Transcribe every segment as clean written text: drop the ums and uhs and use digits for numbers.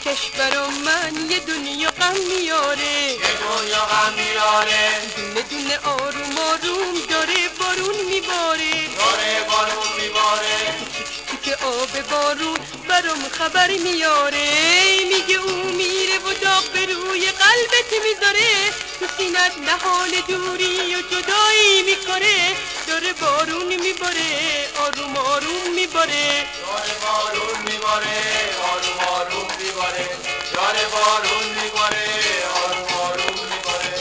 چیکش برام من یه دنیا غم میاره، یه دنیا غم میاره. دونه دونه آروم آروم داره بارون میباره، داره بارون میباره. که آب بارون برام خبر میاره، میگه او میره و داغ به روی قلبت میذاره، تو سینت نهال دوری و جدایی میکنه، داره بارون میباره آروم آروم میباره، داره بارون میباره. آروم آروم میباره. داره بارون میباره. آروم آروم میباره.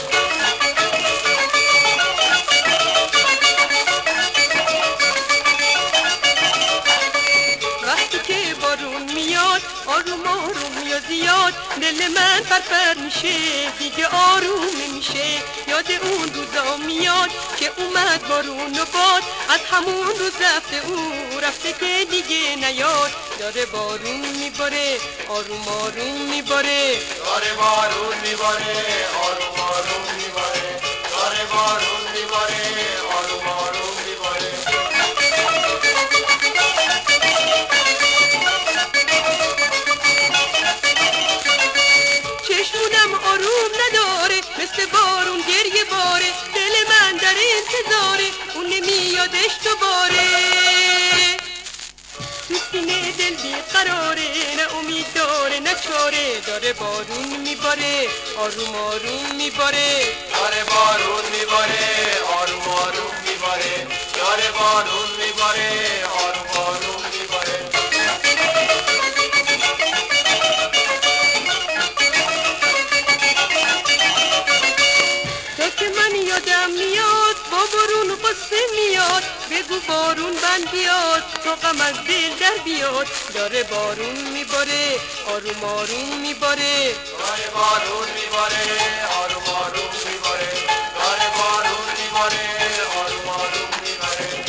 وقتی که بارون میاد آروم آروم یا زیاد دل من پرپر میشه، دیگه آروم نمیشه، یاد اون روزا میاد که اومد بارون و باد، از همون روز رفته او رفته که دیگه نیاد، داره بارون میباره آروم آروم میباره، داره بارون میباره. آروم آروم میباره. داره بارون میباره. آروم آروم میباره. چشمونم آروم نداره مثل بارون گریه باره، دل من در انتظاره اون نمیادش دوباره، تو سینه دل بیقراره، نه امید داره نه چاره، داره بارون میباره آروم آروم میباره، داره بارون میباره. آروم آروم میباره. داره بارون میباره. آروم آروم میباره. تا که من یادم میاد با بارون قصه میاد، بگو بارون بند بیاد تا غم از دل در بیاد، داره بارون میباره آروم آروم میباره، داره بارون میباره. آروم آروم میباره. داره بارون میباره. آروم آروم میباره.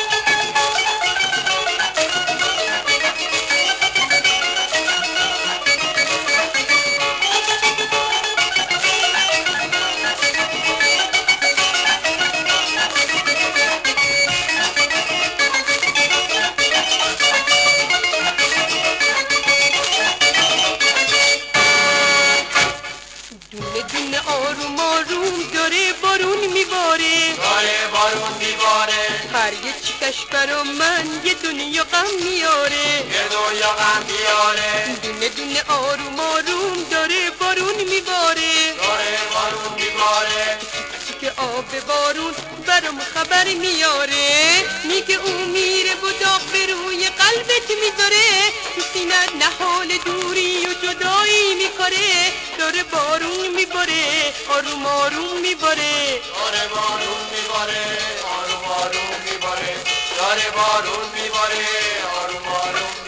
دونه دونه آروم آروم داره بارون میباره، داره بارون میباره. هر یه چیکش برام من یه دنیا غم میاره، یه دنیا غم میاره. دونه دونه آروم آروم داره بارون میباره، داره بارون میباره. که آب بارون برام خبر میاره، میگه او میره و داغ به روی قلبت میذاره، تو سینت نهال دوری و جدایی میکنه، داره بارون میباره آروم آروم میباره، داره بارون میباره. آروم آروم میباره. داره بارون میباره. آروم آروم